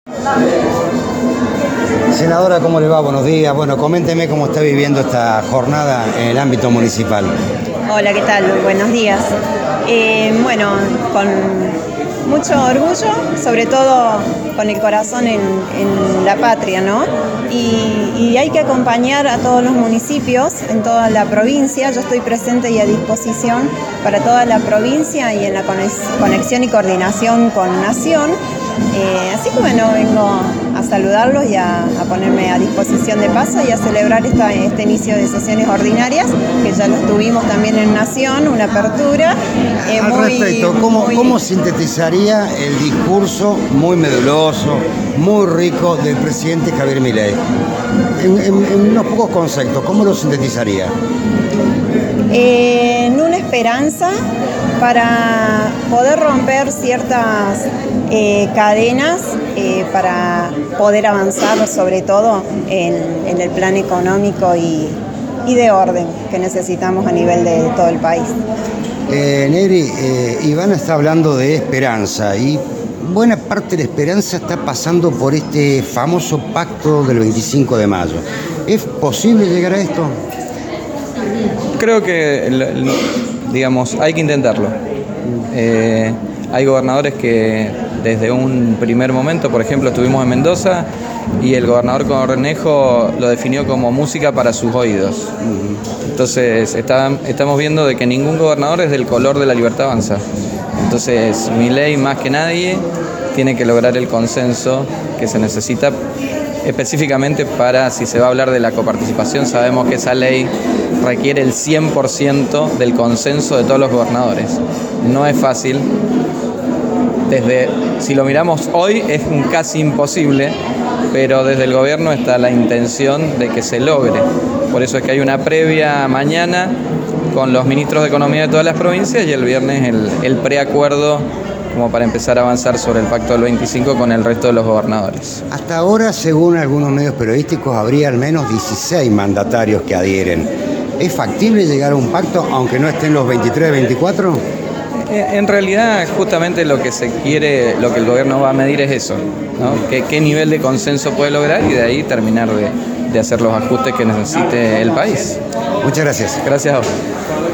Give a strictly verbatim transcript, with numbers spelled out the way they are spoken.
Senadora, ¿cómo le va? Buenos días. Bueno, coménteme cómo está viviendo esta jornada en el ámbito municipal. Hola, ¿qué tal? Buenos días. Eh, bueno, con mucho orgullo, sobre todo con el corazón en, en la patria, ¿no? Y, y hay que acompañar a todos los municipios en toda la provincia. Yo estoy presente y a disposición para toda la provincia y en la conexión y coordinación con Nación. Eh, así que bueno, vengo a saludarlos y a, a ponerme a disposición de paso y a celebrar esta, este inicio de sesiones ordinarias, que ya los tuvimos también en Nación, una apertura. Eh, Al muy, respecto, ¿cómo, muy... ¿cómo sintetizaría el discurso muy meduloso, muy rico del presidente Javier Milei? En, en, en unos pocos conceptos, ¿cómo lo sintetizaría? Eh, en una esperanza para poder romper ciertas eh, cadenas, eh, para poder avanzar sobre todo en, en el plan económico y, y de orden que necesitamos a nivel de todo el país. Eh, Negri, eh, Ivana está hablando de esperanza y buena parte de la esperanza está pasando por este famoso pacto del veinticinco de mayo. ¿Es posible llegar a esto? Creo que, digamos, hay que intentarlo. Eh, hay gobernadores que desde un primer momento, por ejemplo, estuvimos en Mendoza y el gobernador Cornejo lo definió como música para sus oídos. Entonces está, estamos viendo de que ningún gobernador es del color de La Libertad Avanza. Entonces Milei, más que nadie, tiene que lograr el consenso que se necesita específicamente para, si se va a hablar de la coparticipación, sabemos que esa ley requiere el cien por ciento del consenso de todos los gobernadores. No es fácil. Desde, si lo miramos hoy, es casi imposible, pero desde el gobierno está la intención de que se logre. Por eso es que hay una previa mañana con los ministros de Economía de todas las provincias y el viernes el, el preacuerdo como para empezar a avanzar sobre el pacto del veinticinco con el resto de los gobernadores. Hasta ahora, según algunos medios periodísticos, habría al menos dieciséis mandatarios que adhieren. ¿Es factible llegar a un pacto aunque no estén los veintitrés, veinticuatro? En realidad, justamente lo que se quiere, lo que el gobierno va a medir es eso, ¿no? ¿Qué, qué nivel de consenso puede lograr y de ahí terminar de, de hacer los ajustes que necesite el país? Muchas gracias. Gracias a vos.